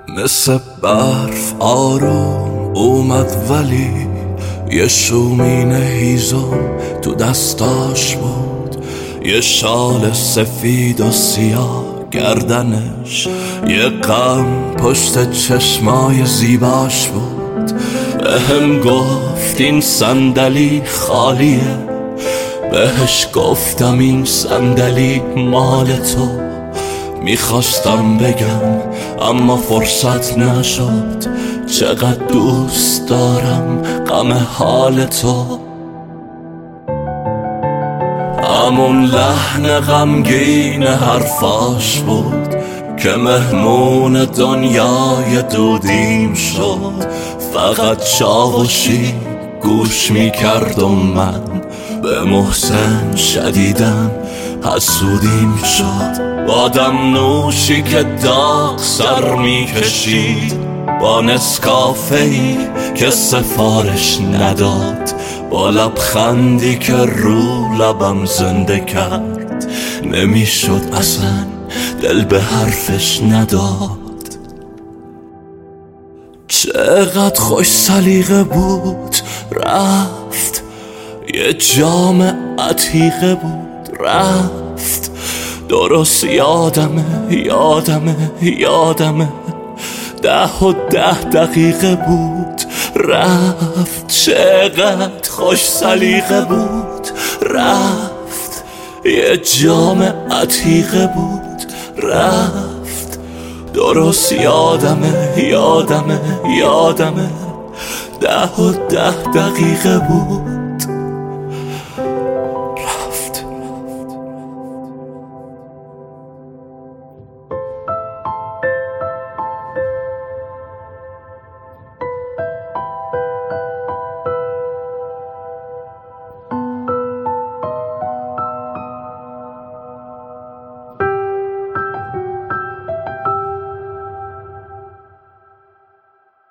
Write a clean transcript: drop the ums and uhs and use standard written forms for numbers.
مثل برف آروم اومد ولی یه شومین هیزم تو دستاش بود، یه شال سفید و سیاه گردنش، یه غم پشت چشمای زیباش بود. بهم گفت این صندلی خالیه، بهش گفتم این صندلی مال تو. میخواستم بگم اما فرصت نشد، چقدر دوست دارم غم حال تو. همون لحن غمگین حرفاش بود که مهمون دنیای دودیم شد. فقط چاوشی گوش میکرد و من به محسن شدیدن حسودیم شد. بادم نوشی که داغ سر میکشید، با نسکافه‌ای که سفارش نداد، با لبخندی که رو لبم زنده کرد. نمیشد اصلا دل به حرفش نداد. چقدر خوش سلیقه بود رفت، یه جام عتیقه بود رفت. درست یادمه 10 دقیقه بود رفت. چقدر خوش سلیقه بود رفت، یه جام عتیقه بود رفت. درست یادمه 10 دقیقه بود